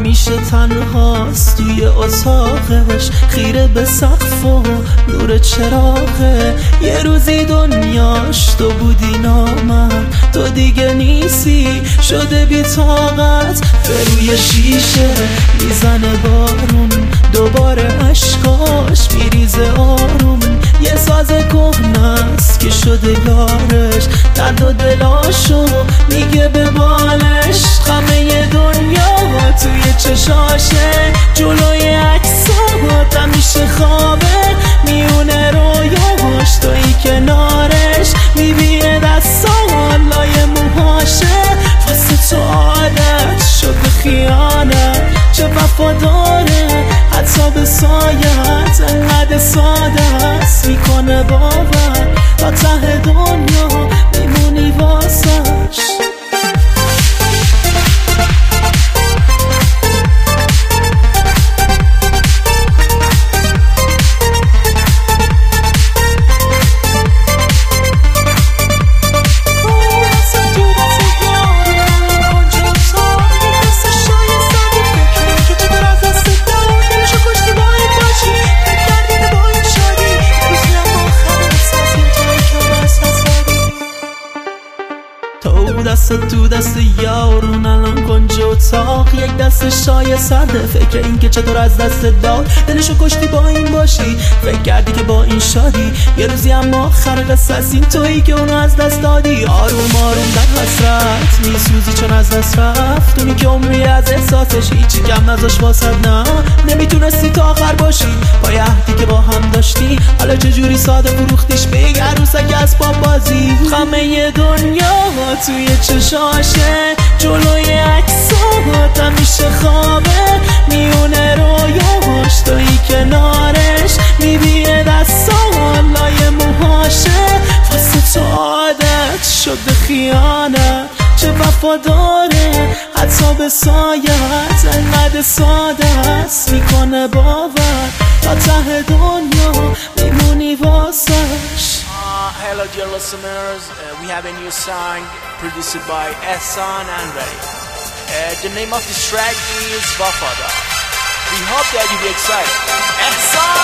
همیشه تنهاست توی اتاقش، خیره به سقف و نور چراغه. یه روزی دنیاش تو بودی نامم، تو دیگه نیستی شده بی طاقت. به روی شیشه میزنه بارون، دوباره عشقاش میریزه آروم. یه ساز کهنه‌ست که شده یارش، درد و دلاشو میگه به بالش. همه دنیا توی چشاشه، جلوی عکسات همیشه خوابه. میونه رویاش توی کنارش، میبینه دستان لای موهاشه. واسه تو عادت شده خیانت، چه وفاداره حتی به سایت. انقدر ساده است میکنه باور، تا ته دنیا میمونی واسش. دست تو دست یارون الان کنج اتاق، یک دست شای سرده. فکر این که چطور از دست داد، دلشو کشتی با این باشی. فکر کردی که با این شادی یه روزی، اما آخر قصه از این تویی که اونو از دست دادی. آروم آروم در حسرت میسوزی چون از دست رفت. اونی که عمری از احساسش هیچی کم نذاش واسد، نه نمیتونستی تا آخر باشی. با عهدی که با هم داشتی، حالا چجوری ساده فروختیش به یک عروسک اسباب بازی. همه دنیا توی چشاشه، جلوی عکسات همیشه خوابه. میونه رویاش توی کنارش، میبینه دستان لای موهاشه. واسه تو عادت شده خیانت، چه وفاداره حتی به سایت. انقدر ساده است میکنه باور، تا ته دنیا میمونی واسش. Hello dear listeners, we have a new song produced by Ehsan and Ray. The name of this track is Wafadar. We hope that you be excited. Ehsan!